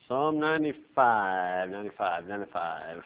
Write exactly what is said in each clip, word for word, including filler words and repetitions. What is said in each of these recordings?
Psalm ninety-five, ninety-five, ninety-five.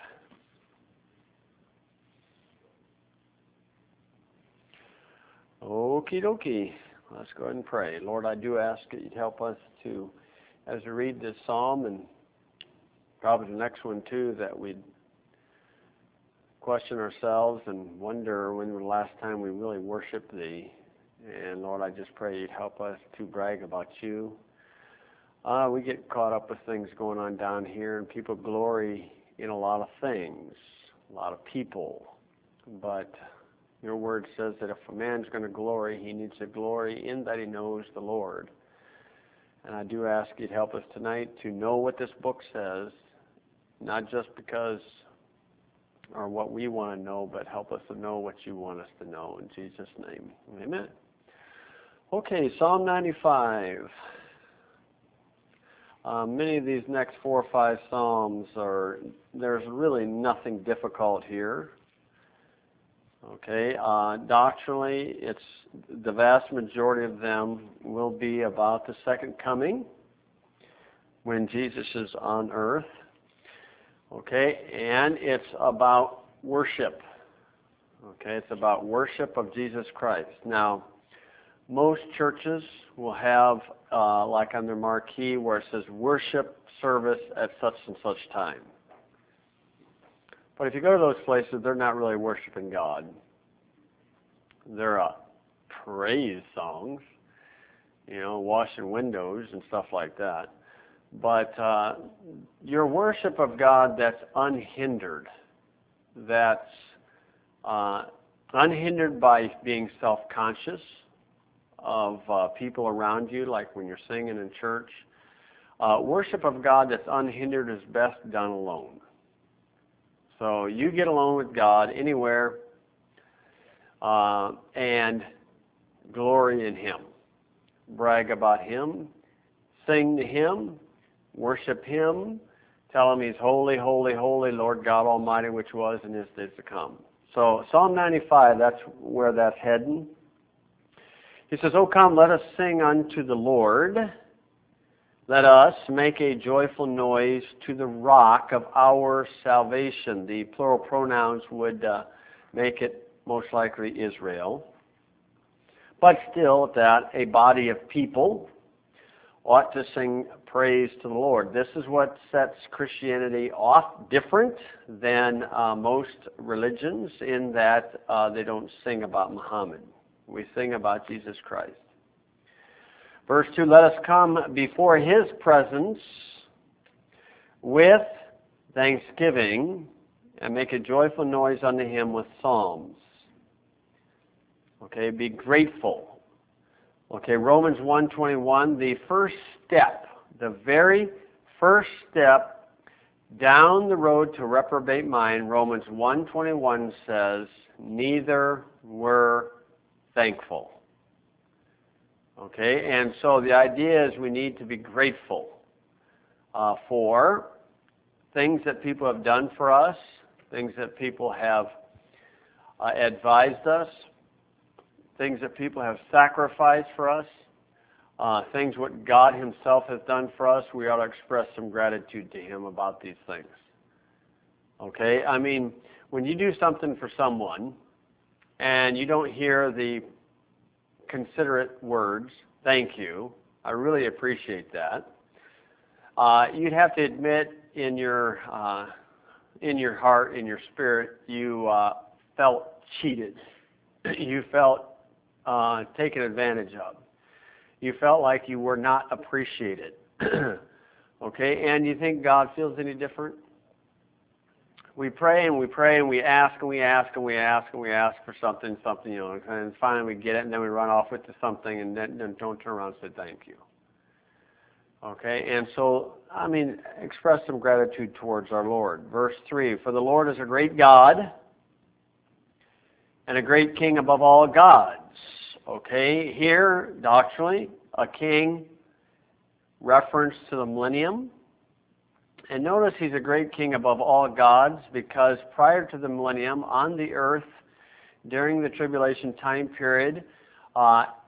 Okie dokie. Let's go ahead and pray. Lord, I do ask that you'd help us to, as we read this psalm, and probably the next one too, that we'd question ourselves and wonder when was the last time we really worshiped Thee. And Lord, I just pray you'd help us to brag about you. Uh, we get caught up with things going on down here, and people glory in a lot of things, a lot of people. But your word says that if a man's going to glory, he needs to glory in that he knows the Lord. And I do ask you to help us tonight to know what this book says, not just because or what we want to know, but help us to know what you want us to know. In Jesus' name, amen. Okay, Psalm ninety-five. Uh, many of these next four or five psalms are, there's really nothing difficult here. Okay, uh, doctrinally, it's the vast majority of them will be about the second coming when Jesus is on earth. Okay, and it's about worship. Okay, it's about worship of Jesus Christ. Now, most churches will have, uh, like on their marquee, where it says worship service at such and such time. But if you go to those places, they're not really worshiping God. They're uh, praise songs, you know, washing windows and stuff like that. But uh, your worship of God that's unhindered, that's uh, unhindered by being self-conscious of uh, people around you, like when you're singing in church. Uh, worship of God that's unhindered is best done alone. So you get alone with God anywhere uh, and glory in Him. Brag about Him. Sing to Him. Worship Him. Tell Him He's holy, holy, holy, Lord God Almighty, which was and is days to come. So Psalm ninety-five, that's where that's heading. He says, "O come, let us sing unto the Lord. Let us make a joyful noise to the rock of our salvation." The plural pronouns would uh, make it most likely Israel. But still, at that, a body of people ought to sing praise to the Lord. This is what sets Christianity off different than uh, most religions, in that uh, they don't sing about Muhammad. We sing about Jesus Christ. Verse two, "Let us come before His presence with thanksgiving and make a joyful noise unto Him with psalms." Okay, be grateful. Okay, Romans one twenty-one, the first step, the very first step down the road to reprobate mind, Romans one twenty-one says, "Neither were thankful." Okay, and so the idea is we need to be grateful uh, for things that people have done for us, things that people have uh, advised us, things that people have sacrificed for us, uh, things what God Himself has done for us. We ought to express some gratitude to Him about these things. Okay, I mean, when you do something for someone and you don't hear the considerate words, "Thank you, I really appreciate that," uh, you'd have to admit in your uh, in your heart, in your spirit, you uh, felt cheated. You felt uh, taken advantage of. You felt like you were not appreciated. Okay, and you think God feels any different? We pray and we pray and we ask and we ask and we ask and we ask for something, something, you know, and finally we get it, and then we run off with something and then, then don't turn around and say thank you. Okay, and so, I mean, express some gratitude towards our Lord. Verse three, "For the Lord is a great God and a great King above all gods." Okay, here, doctrinally, a king, reference to the millennium. And notice He's a great King above all gods, because prior to the millennium, on the earth, during the tribulation time period, uh,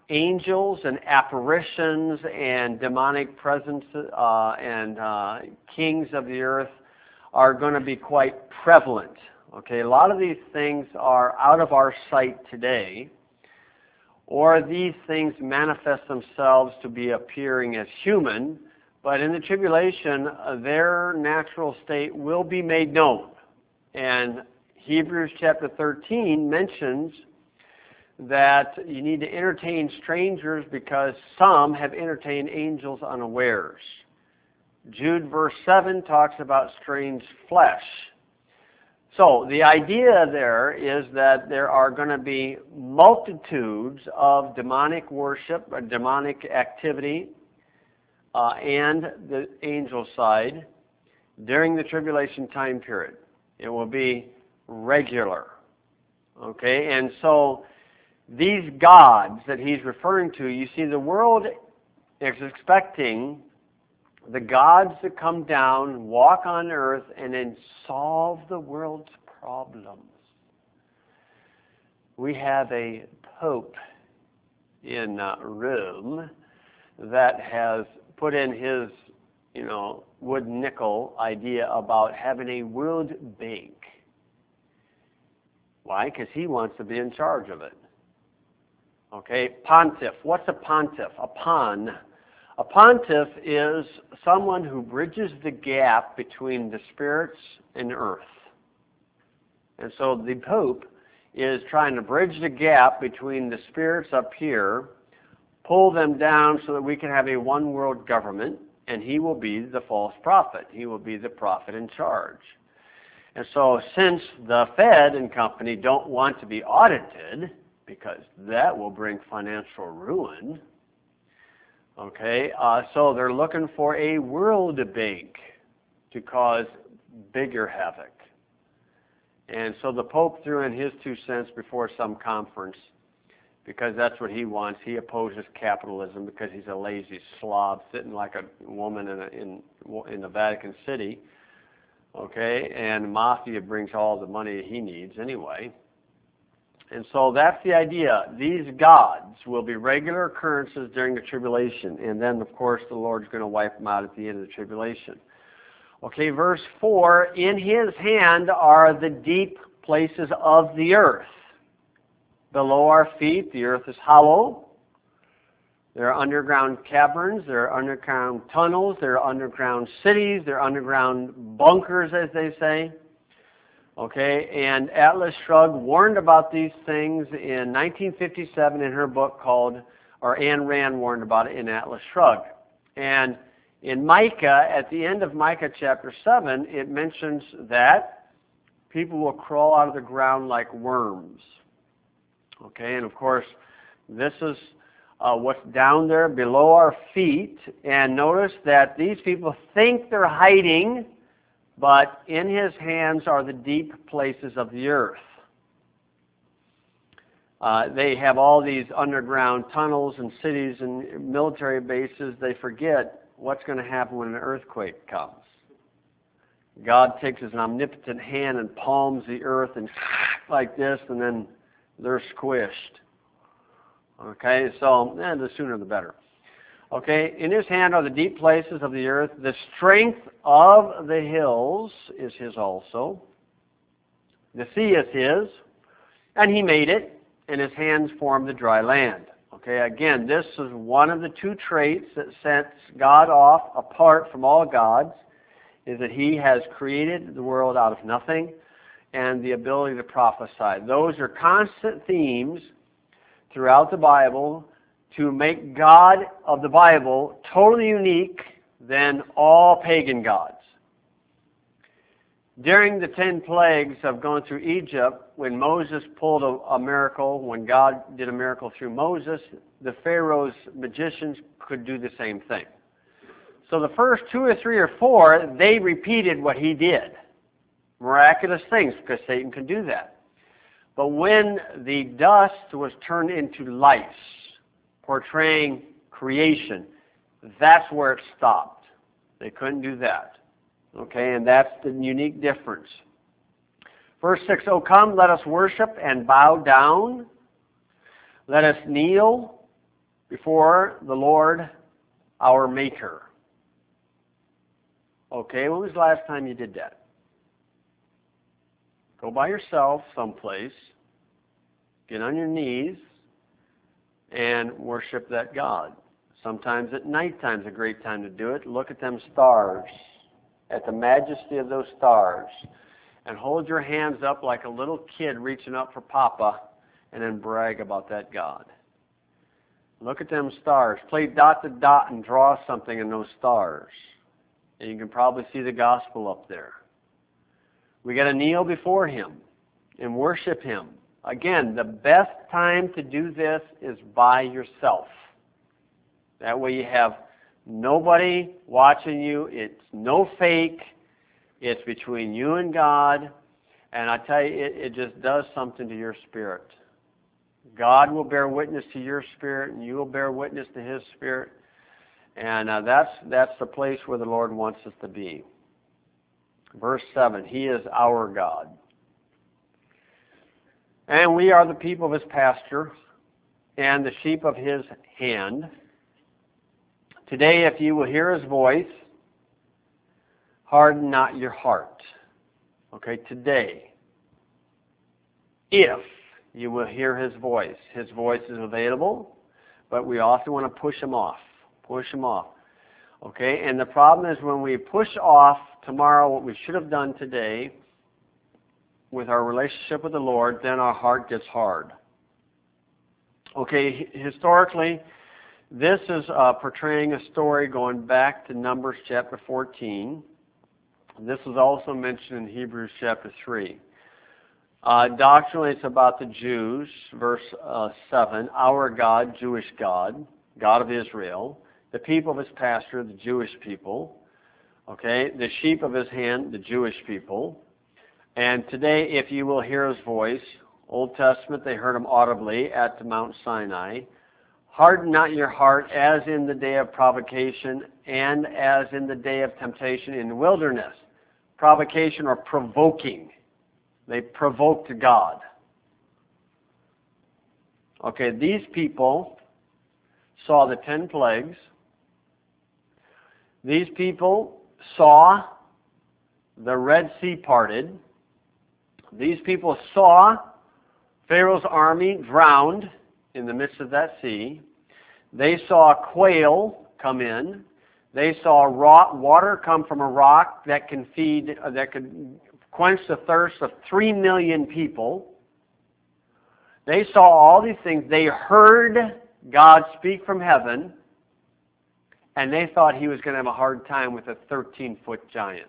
angels and apparitions and demonic presence uh, and uh, kings of the earth are going to be quite prevalent. Okay, a lot of these things are out of our sight today, or these things manifest themselves to be appearing as human, but in the tribulation, uh, their natural state will be made known. And Hebrews chapter thirteen mentions that you need to entertain strangers because some have entertained angels unawares. Jude verse seven talks about strange flesh. So the idea there is that there are going to be multitudes of demonic worship, or demonic activity, uh, and the angel side during the tribulation time period. It will be regular. Okay, and so these gods that he's referring to, you see, the world is expecting the gods to come down, walk on earth, and then solve the world's problems. We have a pope in uh, Rome that has put in his, you know, wood nickel idea about having a world bank. Why? Because he wants to be in charge of it. Okay, pontiff. What's a pontiff? A pon. A pontiff is someone who bridges the gap between the spirits and earth. And so the Pope is trying to bridge the gap between the spirits up here, pull them down so that we can have a one world government, and he will be the false prophet. He will be the prophet in charge. And so since the Fed and company don't want to be audited, because that will bring financial ruin, okay, uh, so they're looking for a world bank to cause bigger havoc. And so the Pope threw in his two cents before some conference, because that's what he wants. He opposes capitalism because he's a lazy slob sitting like a woman in, a, in, in the Vatican City, okay, and mafia brings all the money he needs anyway. And so that's the idea. These gods will be regular occurrences during the tribulation. And then, of course, the Lord's going to wipe them out at the end of the tribulation. Okay, verse four, in his hand are the deep places of the earth. Below our feet, the earth is hollow. There are underground caverns. There are underground tunnels. There are underground cities. There are underground bunkers, as they say. Okay, and Atlas Shrugged warned about these things in nineteen fifty-seven in her book called, or Ayn Rand warned about it in Atlas Shrugged. And in Micah, at the end of Micah chapter seven, it mentions that people will crawl out of the ground like worms. Okay, and of course, this is uh, what's down there below our feet. And notice that these people think they're hiding, but in his hands are the deep places of the earth. Uh, they have all these underground tunnels and cities and military bases. They forget what's going to happen when an earthquake comes. God takes his omnipotent hand and palms the earth and like this, and then they're squished. Okay, so eh, the sooner the better. Okay, in his hand are the deep places of the earth. The strength of the hills is his also. The sea is his, and he made it, and his hands formed the dry land. Okay, again, this is one of the two traits that sets God off apart from all gods, is that he has created the world out of nothing, and the ability to prophesy. Those are constant themes throughout the Bible to make God of the Bible totally unique than all pagan gods. During the ten plagues of going through Egypt, when Moses pulled a, a miracle, when God did a miracle through Moses, the Pharaoh's magicians could do the same thing. So the first two or three or four, they repeated what he did. Miraculous things, because Satan could do that. But when the dust was turned into lice, portraying creation, that's where it stopped. They couldn't do that. Okay, and that's the unique difference. Verse six, O come, let us worship and bow down. Let us kneel before the Lord, our Maker. Okay, when was the last time you did that? Go by yourself someplace, get on your knees, and worship that God. Sometimes at nighttime is a great time to do it. Look at them stars, at the majesty of those stars, and hold your hands up like a little kid reaching up for Papa, and then brag about that God. Look at them stars. Play dot to dot and draw something in those stars. And you can probably see the gospel up there. We got to kneel before Him and worship Him. Again, the best time to do this is by yourself. That way you have nobody watching you. It's no fake. It's between you and God. And I tell you, it, it just does something to your spirit. God will bear witness to your spirit, and you will bear witness to His spirit. And uh, that's, that's the place where the Lord wants us to be. Verse seven, He is our God. And we are the people of His pasture and the sheep of His hand. Today, if you will hear His voice, harden not your heart. Okay, today, if you will hear His voice. His voice is available, but we also want to push Him off. Push Him off. Okay, and the problem is when we push off tomorrow what we should have done today with our relationship with the Lord, then our heart gets hard. Okay, historically, this is uh, portraying a story going back to Numbers chapter fourteen. This is also mentioned in Hebrews chapter three. Uh, doctrinally, it's about the Jews, verse uh, seven, our God, Jewish God, God of Israel, the people of His pasture, the Jewish people, okay, the sheep of His hand, the Jewish people. And today, if you will hear His voice, Old Testament, they heard Him audibly at Mount Sinai. Harden not your heart as in the day of provocation and as in the day of temptation in the wilderness. Provocation or provoking. They provoked God. Okay, these people saw the ten plagues. These people saw the Red Sea parted. These people saw Pharaoh's army drowned in the midst of that sea. They saw quail come in. They saw raw water come from a rock that can feed, uh, that could quench the thirst of three million people. They saw all these things. They heard God speak from heaven, and they thought He was going to have a hard time with a thirteen-foot giant.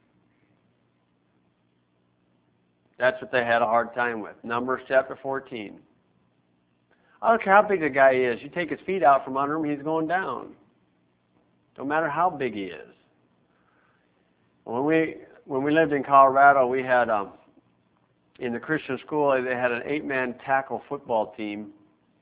That's what they had a hard time with. Numbers chapter fourteen. I don't care how big the guy is. You take his feet out from under him, he's going down. No matter how big he is. When we when we lived in Colorado, we had um, in the Christian school they had an eight-man tackle football team.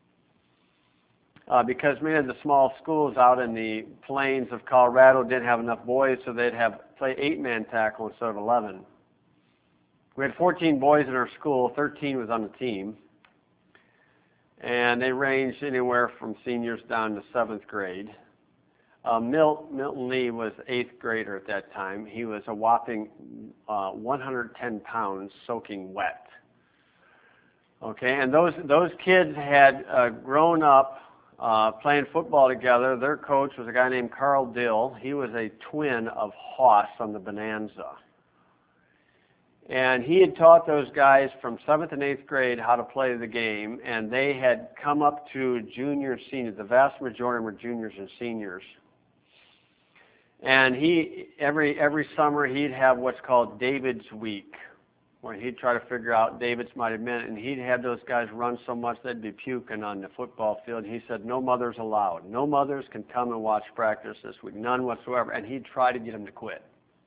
Uh, because many of the small schools out in the plains of Colorado didn't have enough boys, so they'd have play eight-man tackle instead of eleven. We had fourteen boys in our school, thirteen was on the team, and they ranged anywhere from seniors down to seventh grade. Uh, Mil- Milton Lee was eighth grader at that time. He was a whopping uh, one hundred ten pounds soaking wet. Okay, and those those kids had uh, grown up uh, playing football together. Their coach was a guy named Carl Dill. He was a twin of Hoss on the Bonanza. And he had taught those guys from seventh and eighth grade how to play the game, and they had come up to junior and seniors. The vast majority were juniors and seniors. And he every every summer he'd have what's called David's Week, where he'd try to figure out David's mighty men, and he'd have those guys run so much they'd be puking on the football field. He said, no mothers allowed. No mothers can come and watch practice this week, none whatsoever. And he'd try to get them to quit.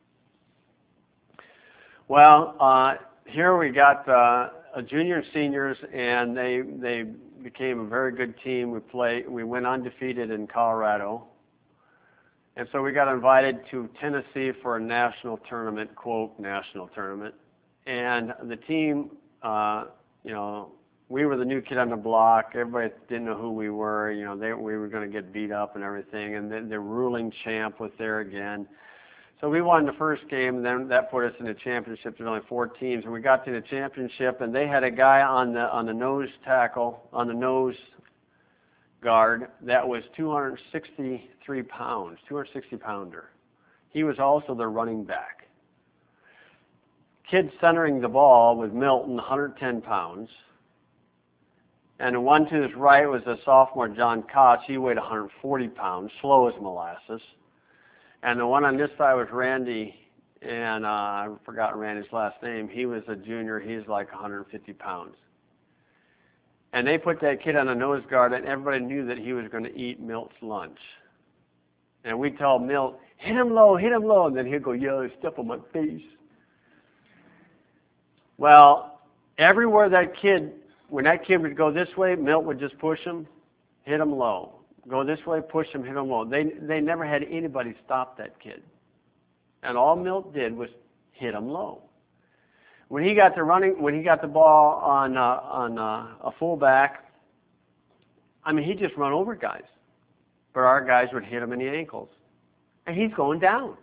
Well, uh, here we got uh, a junior and seniors, and they they became a very good team. We play, we went undefeated in Colorado. And so we got invited to Tennessee for a national tournament, quote, national tournament. And the team, uh, you know, we were the new kid on the block. Everybody didn't know who we were. You know, they, we were going to get beat up and everything. And then the ruling champ was there again. So we won the first game, and then that put us in the championship. There's only four teams, and we got to the championship, and they had a guy on the on the nose tackle, on the nose guard that was two hundred sixty-three pounds, two hundred sixty pounder. He was also the running back. Kid centering the ball was Milton, one hundred ten pounds. And the one to his right was a sophomore, John Koch. He weighed one hundred forty pounds, slow as molasses. And the one on this side was Randy, and uh, I've forgotten Randy's last name. He was a junior. He's like one hundred fifty pounds. And they put that kid on a nose guard, and everybody knew that he was going to eat Milt's lunch. And we'd tell Milt, hit him low, hit him low, and then he'd go, yo, step on my face. Well, everywhere that kid, when that kid would go this way, Milt would just push him, hit him low. Go this way, push him, hit him low. They they never had anybody stop that kid. And all Milt did was hit him low. When he got the running, when he got the ball on uh, on uh, a fullback, I mean, he'd just run over guys. But our guys would hit him in the ankles. And he's going down.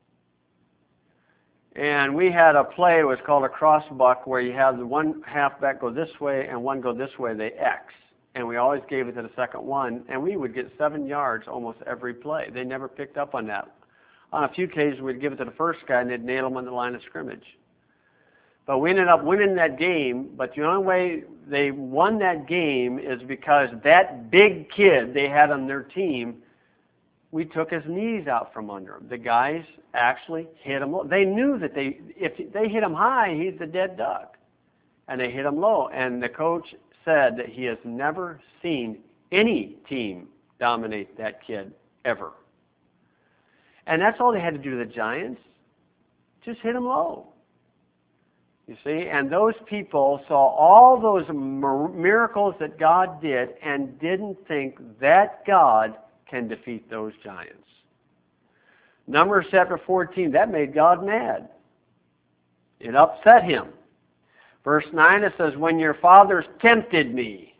And we had a play, it was called a cross buck, where you have the one halfback go this way and one go this way, they X. And we always gave it to the second one, and we would get seven yards almost every play. They never picked up on that. On a few occasions, we'd give it to the first guy, and they'd nail him on the line of scrimmage. But we ended up winning that game, but the only way they won that game is because that big kid they had on their team, we took his knees out from under him. The guys actually hit him low. They knew that they, if they hit him high, he's the dead duck. And they hit him low, and the coach said that he has never seen any team dominate that kid ever. And that's all they had to do to the Giants. Just hit him low. You see, and those people saw all those miracles that God did and didn't think that God can defeat those giants. Numbers chapter fourteen, that made God mad. It upset him. Verse nine, it says, when your fathers tempted me,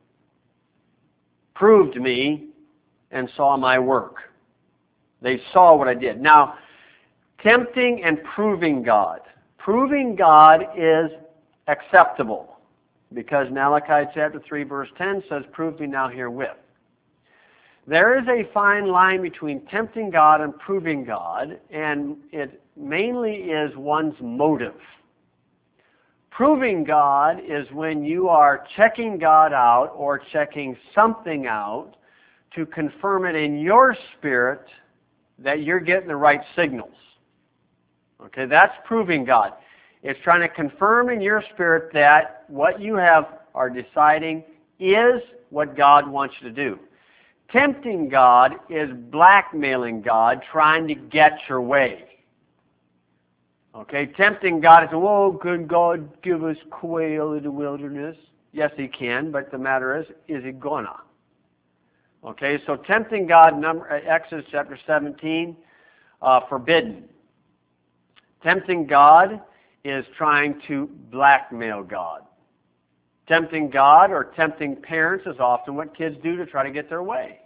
proved me, and saw my work. They saw what I did. Now, tempting and proving God. Proving God is acceptable because Malachi chapter three verse ten says, prove me now herewith. There is a fine line between tempting God and proving God, and it mainly is one's motive. Proving God is when you are checking God out or checking something out to confirm it in your spirit that you're getting the right signals. Okay, that's proving God. It's trying to confirm in your spirit that what you have are deciding is what God wants you to do. Tempting God is blackmailing God, trying to get your way. Okay, tempting God is, oh, could God give us quail in the wilderness? Yes, He can, but the matter is, is He gonna? Okay, so tempting God, number, Exodus chapter seventeen, uh, forbidden. Tempting God is trying to blackmail God. Tempting God or tempting parents is often what kids do to try to get their way.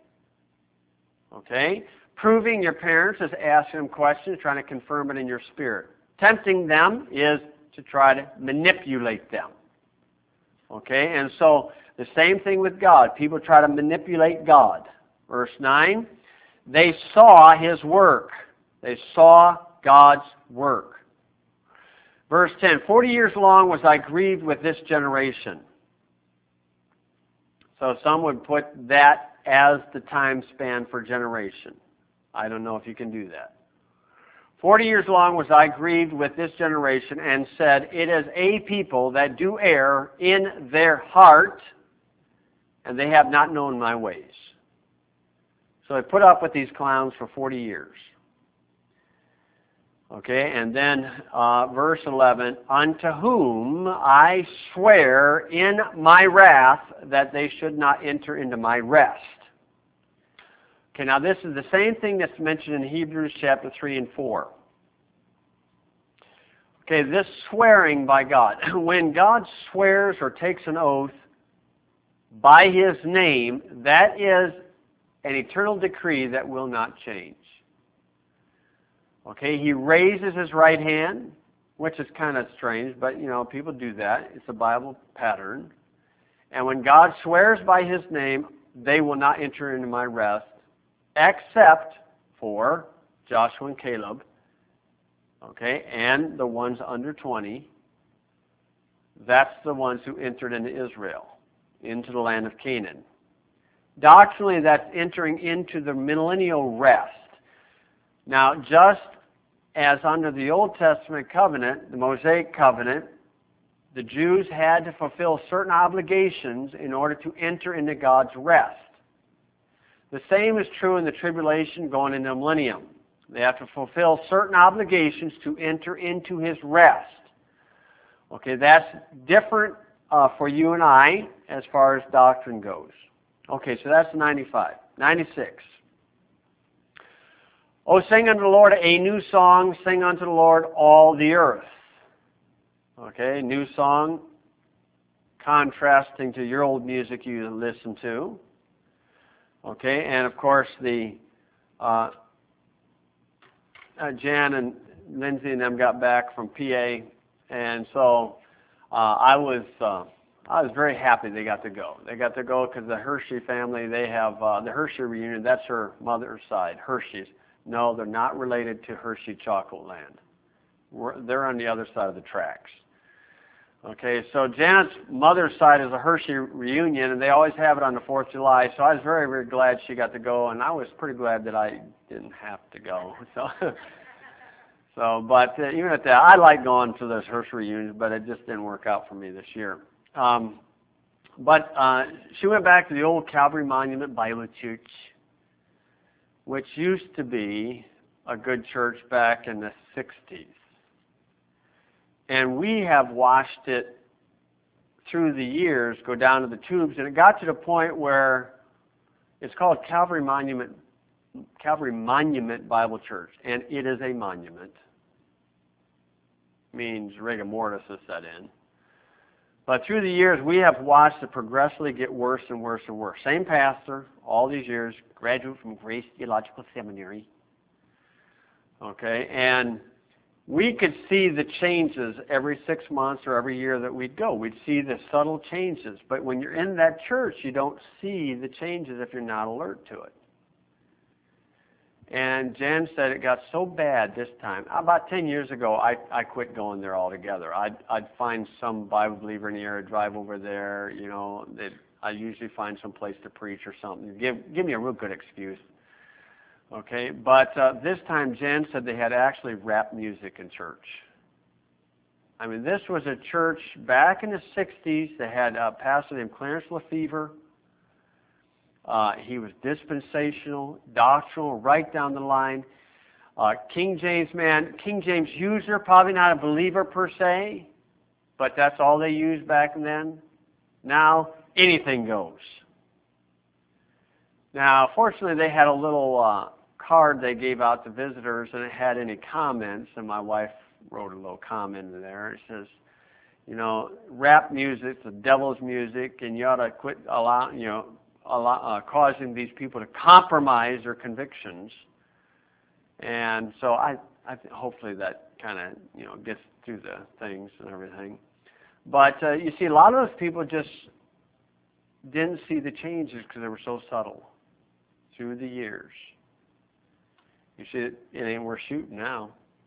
Okay? Proving your parents is asking them questions, trying to confirm it in your spirit. Tempting them is to try to manipulate them. Okay? And so the same thing with God. People try to manipulate God. Verse nine, they saw His work. They saw God's work. Verse ten, forty years long was I grieved with this generation. So some would put that as the time span for generation. I don't know if you can do that. Forty years long was I grieved with this generation and said, it is a people that do err in their heart, and they have not known my ways. So I put up with these clowns for forty years. Okay, and then uh, verse eleven, unto whom I swear in my wrath that they should not enter into my rest. Okay, now this is the same thing that's mentioned in Hebrews chapter three and four. Okay, this swearing by God. When God swears or takes an oath, by His name, that is an eternal decree that will not change. Okay, He raises His right hand, which is kind of strange, but you know, people do that. It's a Bible pattern. And when God swears by His name, they will not enter into my rest, except for Joshua and Caleb, okay, and the ones under twenty. That's the ones who entered into Israel, into the land of Canaan. Doctrinally, that's entering into the millennial rest. Now, just as under the Old Testament covenant, the Mosaic covenant, the Jews had to fulfill certain obligations in order to enter into God's rest. The same is true in the tribulation going into the millennium. They have to fulfill certain obligations to enter into His rest. Okay, that's different uh, for you and I as far as doctrine goes. Okay, so that's ninety-five. ninety-six. Oh, sing unto the Lord a new song, sing unto the Lord all the earth. Okay, new song, contrasting to your old music you listen to. Okay, and of course the uh, uh, Jan and Lindsay and them got back from P A, and so uh, I was uh, I was very happy they got to go. They got to go because the Hershey family, they have uh, the Hershey reunion. That's her mother's side, Hershey's. No, they're not related to Hershey Chocolate Land. We're, they're on the other side of the tracks. Okay, so Janet's mother's side is a Hershey reunion, and they always have it on the fourth of July, so I was very, very glad she got to go, and I was pretty glad that I didn't have to go. So, so but uh, even at that, I like going to those Hershey reunions, but it just didn't work out for me this year. Um, but uh, she went back to the old Calvary Monument Bible Church, which used to be a good church back in the sixties. And we have watched it through the years go down to the tubes, and it got to the point where it's called Calvary Monument, Calvary Monument Bible Church, and it is a monument. Means rigor mortis is set in. But through the years, we have watched it progressively get worse and worse and worse. Same pastor, all these years, graduate from Grace Theological Seminary. Okay, and we could see the changes every six months or every year that we'd go. We'd see the subtle changes. But when you're in that church, you don't see the changes if you're not alert to it. And Jan said it got so bad this time. About ten years ago, I, I quit going there altogether. I'd, I'd find some Bible believer in the area, drive over there. You know, I'd usually find some place to preach or something. Give, give me a real good excuse. Okay, but uh, this time Jan said they had actually rap music in church. I mean, this was a church back in the sixties that had a pastor named Clarence Lefevre. Uh, he was dispensational, doctrinal, right down the line. Uh, King James man, King James user, probably not a believer per se, but that's all they used back then. Now, anything goes. Now, fortunately, they had a little uh, card they gave out to visitors, and it had any comments, and my wife wrote a little comment in there. It says, you know, rap music, the devil's music, and you ought to quit allowing, you know, allow, uh, causing these people to compromise their convictions. And so I, I think hopefully that kind of, you know, gets through the things and everything. But uh, you see, a lot of those people just didn't see the changes because they were so subtle through the years. You see, it, it ain't worth shooting now.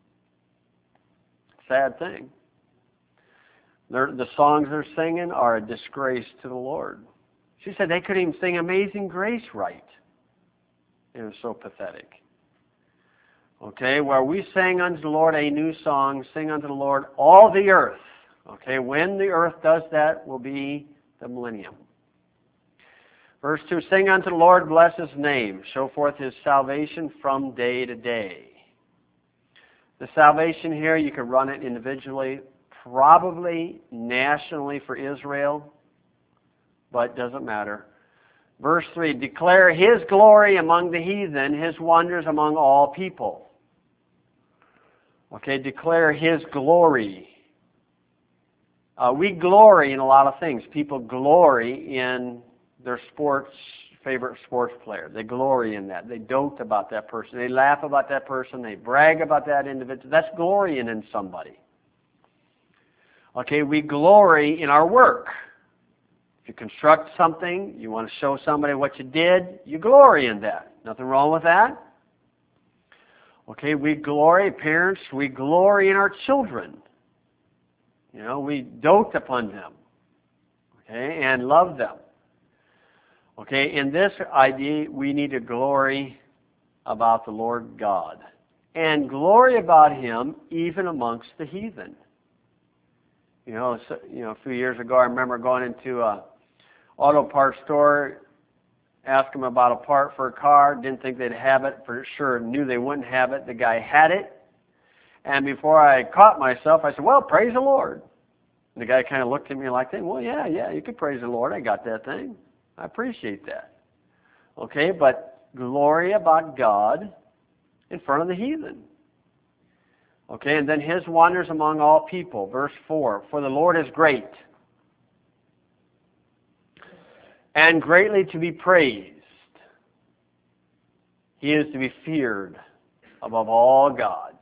Sad thing. They're, the songs they're singing are a disgrace to the Lord. She said they couldn't even sing Amazing Grace right. It was so pathetic. Okay, where we sang unto the Lord a new song, sing unto the Lord all the earth. Okay, when the earth does that will be the millennium. Verse two, sing unto the Lord, bless His name, show forth His salvation from day to day. The salvation here, you can run it individually, probably nationally for Israel, but it doesn't matter. Verse three, declare His glory among the heathen, His wonders among all people. Okay, declare His glory. Uh, we glory in a lot of things. People glory in their sports favorite sports player. They glory in that. They dote about that person. They laugh about that person. They brag about that individual. That's glorying in somebody. Okay, we glory in our work. If you construct something, you want to show somebody what you did, you glory in that. Nothing wrong with that. Okay, we glory, parents, we glory in our children. You know, we dote upon them. Okay, and love them. Okay, in this idea, we need to glory about the Lord God. And glory about Him even amongst the heathen. You know, so, you know, a few years ago, I remember going into a auto parts store, asked them about a part for a car, didn't think they'd have it, for sure knew they wouldn't have it. The guy had it. And before I caught myself, I said, well, praise the Lord. And the guy kind of looked at me like that. Well, yeah, yeah, you could praise the Lord. I got that thing. I appreciate that. Okay, but glory about God in front of the heathen. Okay, and then His wonders among all people. Verse four, for the Lord is great and greatly to be praised. He is to be feared above all gods.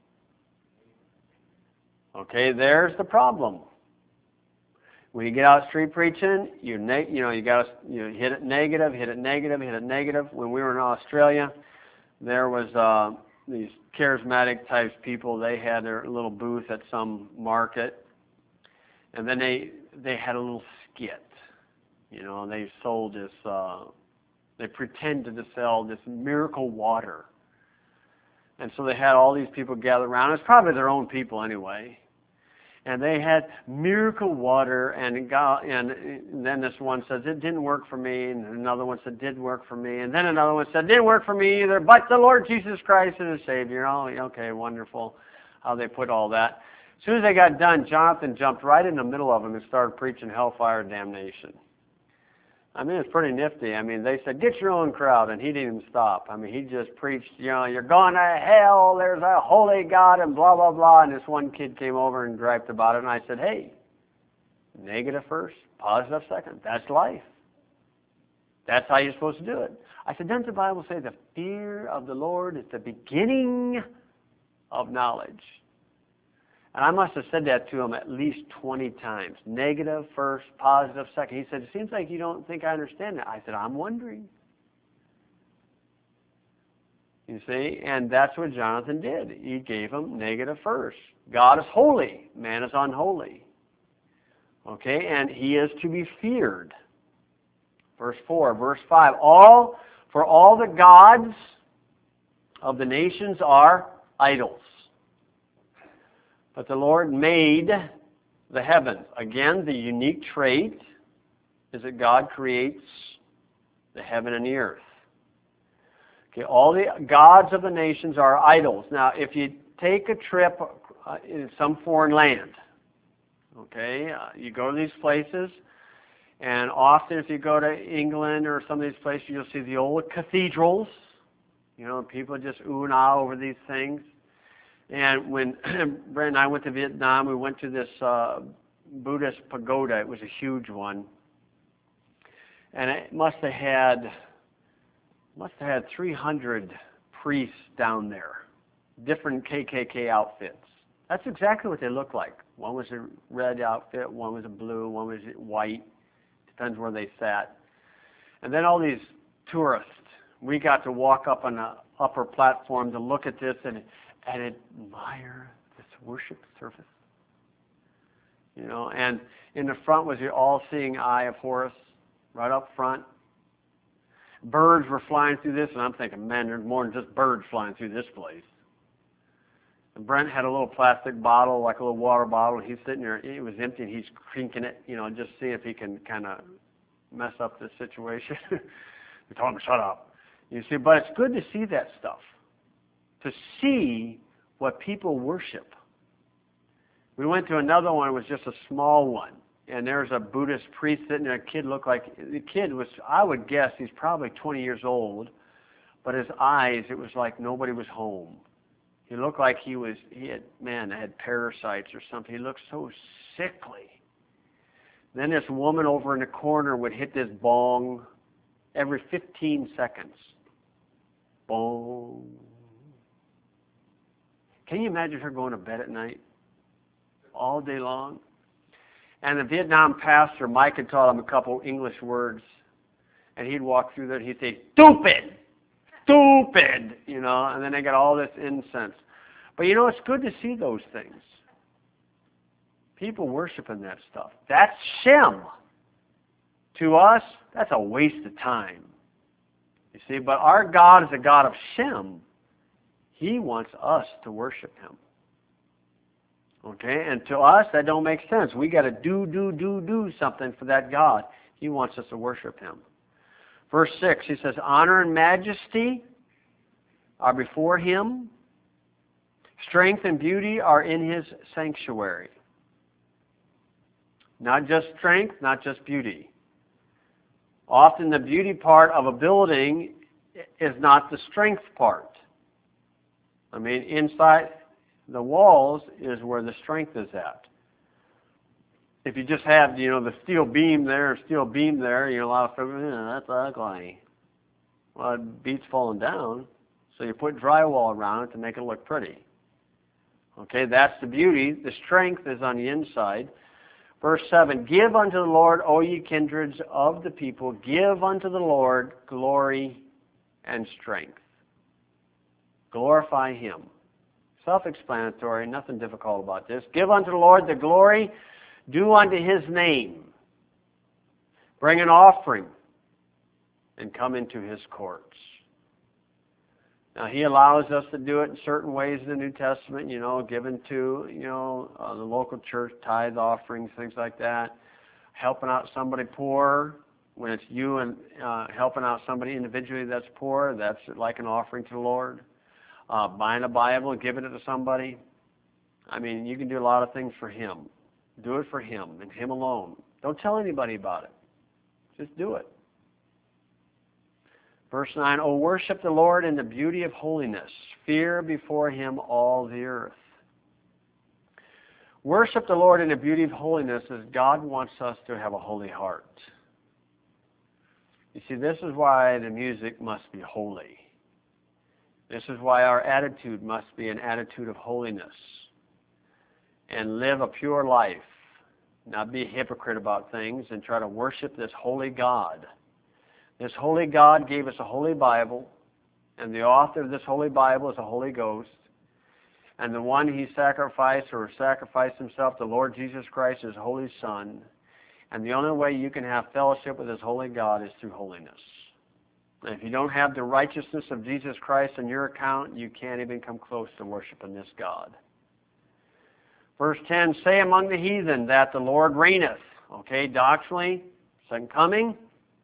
Okay, there's the problem. When you get out street preaching, you ne- you know you got to you know, hit it negative, hit it negative, hit it negative. When we were in Australia, there was uh, these charismatic types people. They had their little booth at some market, and then they they had a little skit. You know, they sold this. Uh, they pretended to sell this miracle water, and so they had all these people gather around. It's probably their own people anyway. And they had miracle water, and, it got, and then this one says, it didn't work for me, and another one said, it did work for me, and then another one said, it didn't work for me either, but the Lord Jesus Christ is a Savior. Oh, okay, wonderful how they put all that. As soon as they got done, Jonathan jumped right in the middle of them and started preaching hellfire damnation. I mean, it's pretty nifty. I mean, they said, get your own crowd, and he didn't even stop. I mean, he just preached, you know, you're going to hell, there's a holy God, and blah, blah, blah. And this one kid came over and griped about it, and I said, hey, negative first, positive second. That's life. That's how you're supposed to do it. I said, doesn't the Bible say the fear of the Lord is the beginning of knowledge? And I must have said that to him at least twenty times. Negative first, positive second. He said, it seems like you don't think I understand that. I said, I'm wondering. You see? And that's what Jonathan did. He gave him negative first. God is holy. Man is unholy. Okay? And He is to be feared. Verse four. Verse five. All, for all the gods of the nations are idols. But the Lord made the heavens. Again, the unique trait is that God creates the heaven and the earth. Okay, all the gods of the nations are idols. Now, if you take a trip uh, in some foreign land, okay, uh, you go to these places, and often if you go to England or some of these places, you'll see the old cathedrals. You know, people just ooh and ah over these things. And when Brent and I went to Vietnam, we went to this uh, Buddhist pagoda. It was a huge one, and it must have had must have had three hundred priests down there, different K K K outfits. That's exactly what they look like. One was a red outfit, one was a blue, one was white. Depends where they sat. And then all these tourists. We got to walk up on the upper platform to look at this and. and admire this worship service. You know, and in the front was the all-seeing eye of Horus, right up front. Birds were flying through this, and I'm thinking, man, there's more than just birds flying through this place. And Brent had a little plastic bottle, like a little water bottle, and he's sitting there, it was empty, and he's crinking it, you know, just see if he can kind of mess up the situation. We told him, shut up. You see, but it's good to see that stuff. To see what people worship. We went to another one, it was just a small one. And there's a Buddhist priest sitting there, a kid looked like, the kid was, I would guess, he's probably twenty years old, but his eyes, it was like nobody was home. He looked like he was, he had, man, had parasites or something. He looked so sickly. Then this woman over in the corner would hit this bong every fifteen seconds. Bong. Can you imagine her going to bed at night? All day long? And the Vietnam pastor, Mike, had taught him a couple English words. And he'd walk through there and he'd say, stupid! Stupid! You know, and then they got all this incense. But you know, it's good to see those things. People worshiping that stuff. That's Shem. To us, that's a waste of time. You see, but our God is a God of Shem. He wants us to worship Him. Okay? And to us, that don't make sense. We got to do, do, do, do something for that God. He wants us to worship Him. Verse six, he says, honor and majesty are before Him. Strength and beauty are in His sanctuary. Not just strength, not just beauty. Often the beauty part of a building is not the strength part. I mean, inside the walls is where the strength is at. If you just have, you know, the steel beam there, steel beam there, you know, a lot of people, yeah, that's ugly. Well, it beats falling down, so you put drywall around it to make it look pretty. Okay, that's the beauty. The strength is on the inside. Verse seven, give unto the Lord, O ye kindreds of the people, give unto the Lord glory and strength. Glorify Him. Self-explanatory, nothing difficult about this. Give unto the Lord the glory due unto His name. Bring an offering and come into His courts. Now, He allows us to do it in certain ways in the New Testament, you know, given to, you know, uh, the local church, tithe offerings, things like that. Helping out somebody poor, when it's you and uh, helping out somebody individually that's poor, that's like an offering to the Lord. Uh, buying a Bible and giving it to somebody. I mean, you can do a lot of things for Him. Do it for Him and Him alone. Don't tell anybody about it. Just do it. Verse nine, O worship the Lord in the beauty of holiness. Fear before Him all the earth. Worship the Lord in the beauty of holiness as God wants us to have a holy heart. You see, this is why the music must be holy. This is why our attitude must be an attitude of holiness. And live a pure life. Not be a hypocrite about things and try to worship this holy God. This holy God gave us a holy Bible, and the author of this holy Bible is the Holy Ghost. And the one He sacrificed or sacrificed Himself, the Lord Jesus Christ, His Holy Son. And the only way you can have fellowship with this holy God is through holiness. And if you don't have the righteousness of Jesus Christ in your account, you can't even come close to worshiping this God. Verse ten, say among the heathen that the Lord reigneth. Okay, doctrinally, second coming.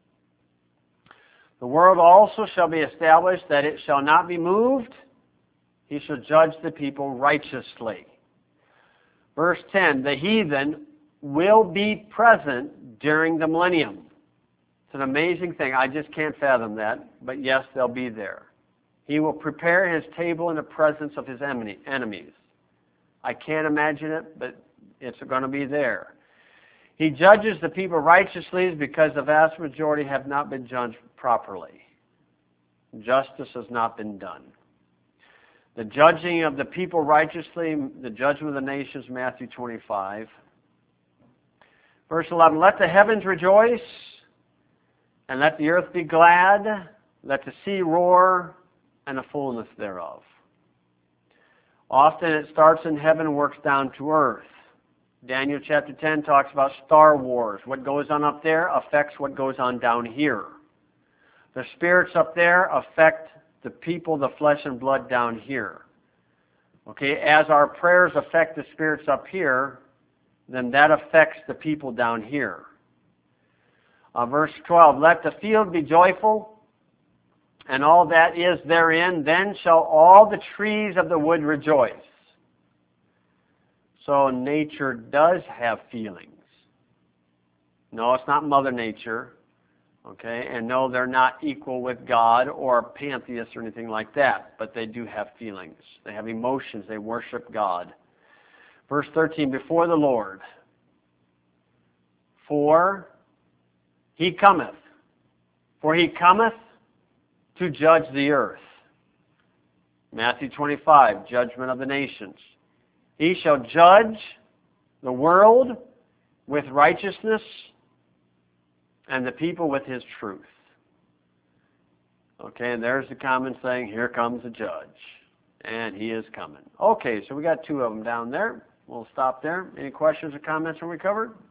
The world also shall be established, that it shall not be moved. He shall judge the people righteously. Verse ten, the heathen will be present during the millennium. It's an amazing thing. I just can't fathom that. But yes, they'll be there. He will prepare His table in the presence of His enemies. I can't imagine it, but it's going to be there. He judges the people righteously because the vast majority have not been judged properly. Justice has not been done. The judging of the people righteously, the judgment of the nations, Matthew twenty-five. Verse eleven, let the heavens rejoice, and let the earth be glad, let the sea roar, and the fullness thereof. Often it starts in heaven and works down to earth. Daniel chapter ten talks about Star Wars. What goes on up there affects what goes on down here. The spirits up there affect the people, the flesh and blood down here. Okay, as our prayers affect the spirits up here, then that affects the people down here. Uh, verse twelve, let the field be joyful, and all that is therein, then shall all the trees of the wood rejoice. So nature does have feelings. No, it's not Mother Nature. Okay, and no, they're not equal with God or pantheists or anything like that, but they do have feelings. They have emotions. They worship God. Verse thirteen, before the Lord, For he cometh. For he cometh to judge the earth. Matthew twenty-five, judgment of the nations. He shall judge the world with righteousness and the people with his truth. Okay, and there's the common saying, here comes the judge. And he is coming. Okay, so we got two of them down there. We'll stop there. Any questions or comments when we covered?